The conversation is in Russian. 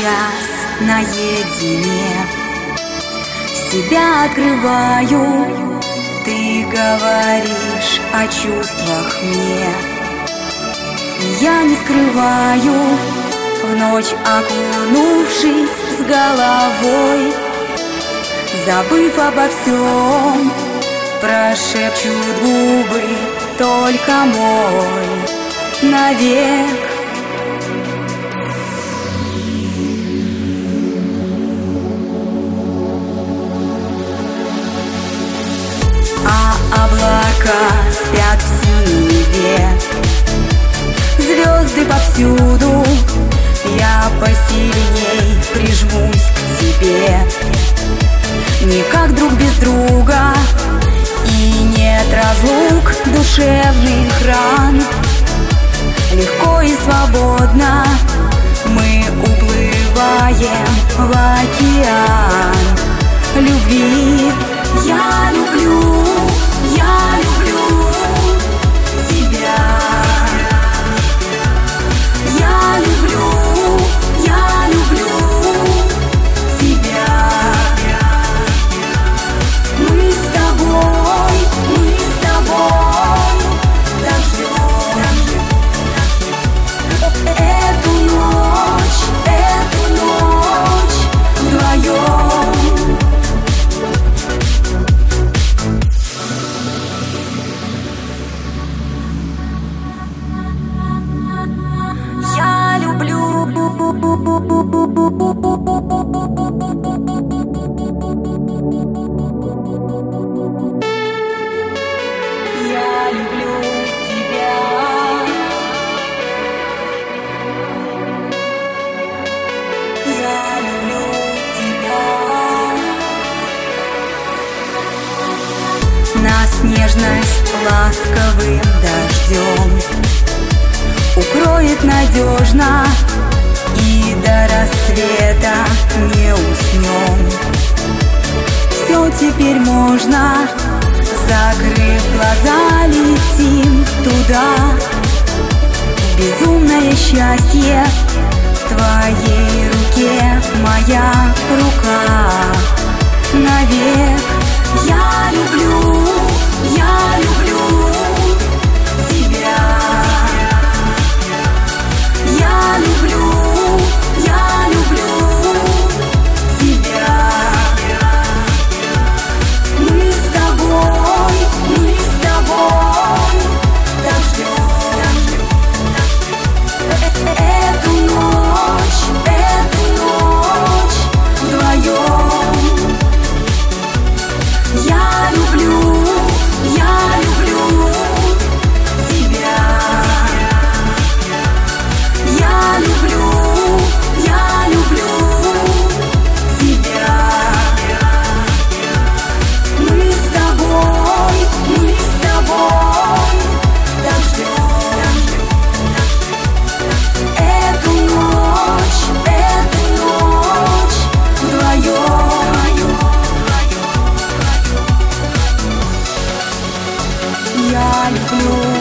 час наедине. Себя открываю, ты говоришь о чувствах мне. Я не скрываю, в ночь окунувшись с головой, забыв обо всем, прошепчут губы только мой навек. А облака спят в синеве, звезды повсюду, я посильней прижмусь к тебе. Не как друг без друга, и нет разлук душевных ран. Легко и свободно мы уплываем в океан любви. Я люблю тебя. Я люблю тебя. Мы с тобой дождем эту ночь вдвоем. Я люблю. Я люблю тебя. Я люблю тебя. Нас нежность ласковым дождем укроет надежно, и до рассвета не уснем. Все теперь можно, закрыв глаза, летим туда. Безумное счастье в твоей руке, моя рука навек. Я люблю тебя. Я люблю тебя. Мы с тобой дождем эту ночь вдвоем. Я люблю тебя. Я люблю тебя. Мы с тобой дождем эту ночь вдвоем. Я люблю.